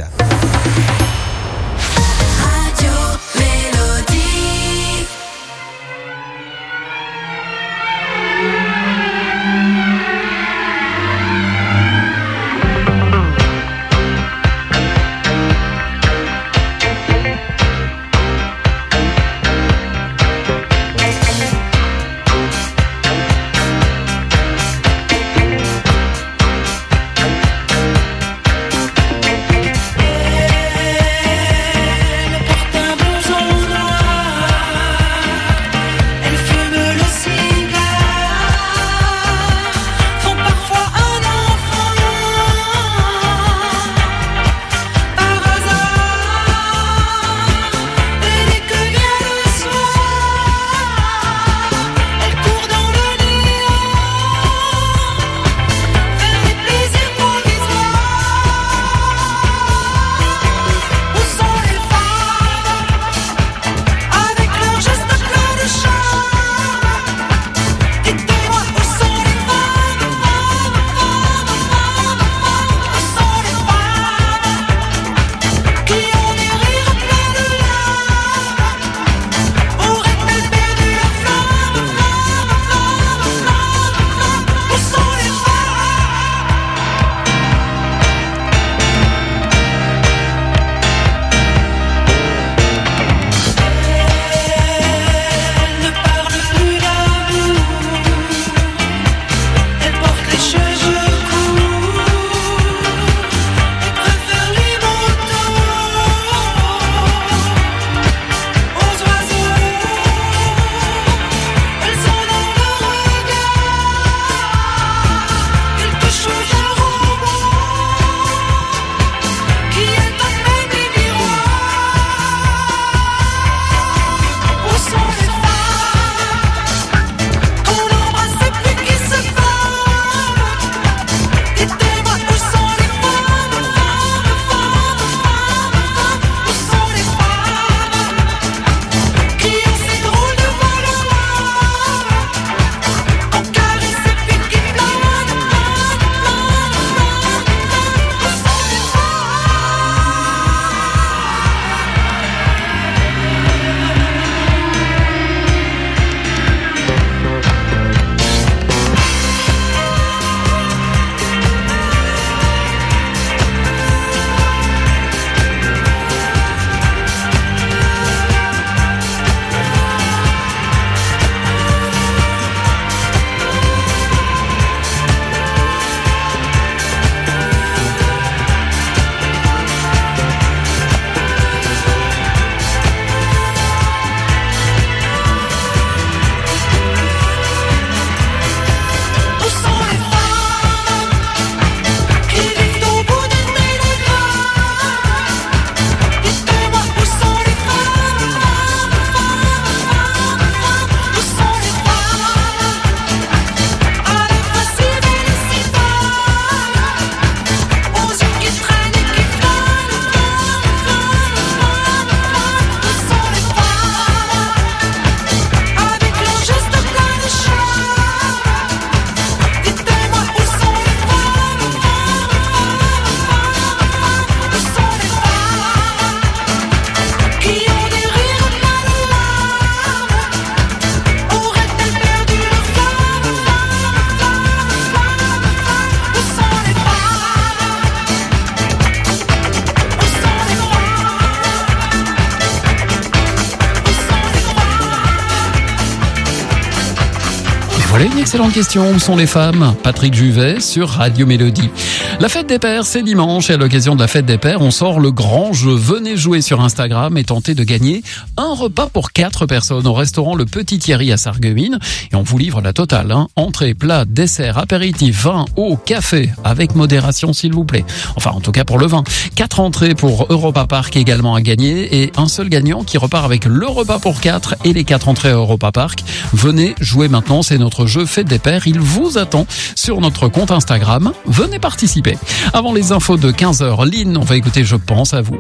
Voilà une excellente question. Où sont les femmes? Patrick Juvet sur Radio Mélodie. La fête des pères, c'est dimanche et à l'occasion de la fête des pères, on sort le grand jeu. Venez jouer sur Instagram et tenter de gagner un repas pour quatre personnes au restaurant Le Petit Thierry à Sarreguemines. Et on vous livre la totale, hein. Entrée, plat, dessert, apéritif, vin, eau, café, avec modération s'il vous plaît. Enfin, en tout cas pour le vin. Quatre entrées pour Europa Park également à gagner et un seul gagnant qui repart avec le repas pour quatre et les quatre entrées à Europa Park. Venez jouer maintenant, c'est notre jeu Fête des Pères. Il vous attend sur notre compte Instagram. Venez participer. Avant les infos de quinze heures, Lynn, on va écouter Je pense à vous.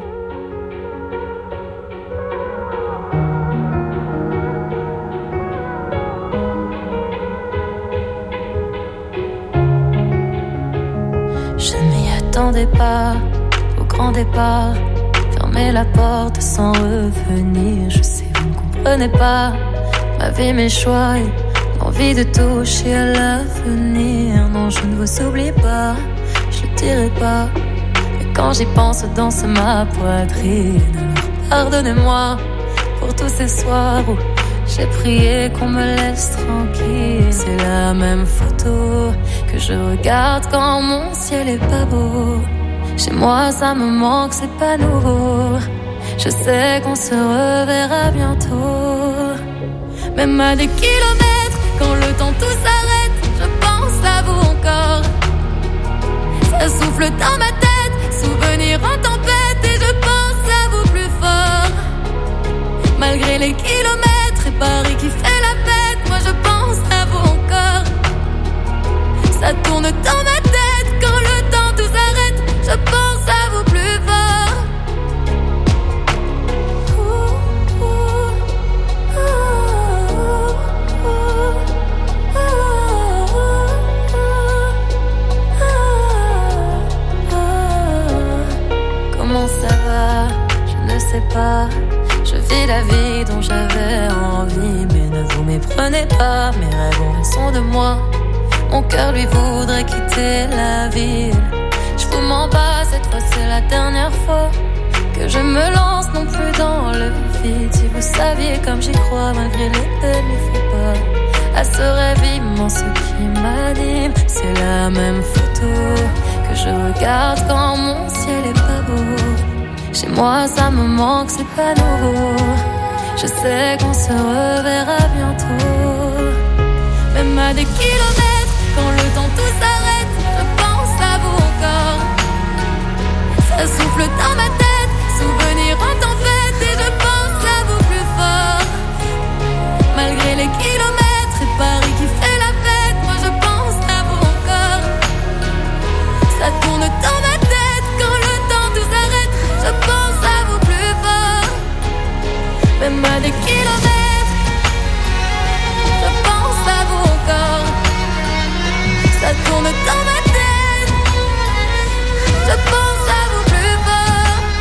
Je ne m'y attendais pas au grand départ. Fermer la porte sans revenir. Je sais, vous ne comprenez pas ma vie, mes choix et l'envie de toucher à l'avenir. Non, je ne vous oublie pas, je le dirai pas. Mais quand j'y pense, danse ma poitrine. Alors pardonnez-moi pour tous ces soirs où j'ai prié qu'on me laisse tranquille. C'est la même photo que je regarde quand mon ciel est pas beau. Chez moi ça me manque, c'est pas nouveau. Je sais qu'on se reverra bientôt. Même à des kilomètres, quand le temps tout s'arrête, je pense à vous encore. Ça souffle dans ma tête, souvenir en tempête, et je pense à vous plus fort. Malgré les kilomètres et Paris qui fait la fête, moi je pense à vous encore. Ça tourne dans ma tête, quand le temps tout s'arrête, je pense à vous plus fort. Comment ça va? Je ne sais pas. Je vis la vie dont j'avais envie, mais ne vous méprenez pas, mes rêves ont raison de moi. Mon cœur lui voudrait quitter la ville. Je vous mens pas, cette fois c'est la dernière fois que je me lance non plus dans le vide. Si vous saviez comme j'y crois, malgré les peines, il faut pas à ce rêve immense qui m'anime. C'est la même photo que je regarde quand mon ciel est pas beau. Chez moi ça me manque, c'est pas nouveau. Je sais qu'on se reverra bientôt. Même à des kilomètres, quand le temps tout s'arrête,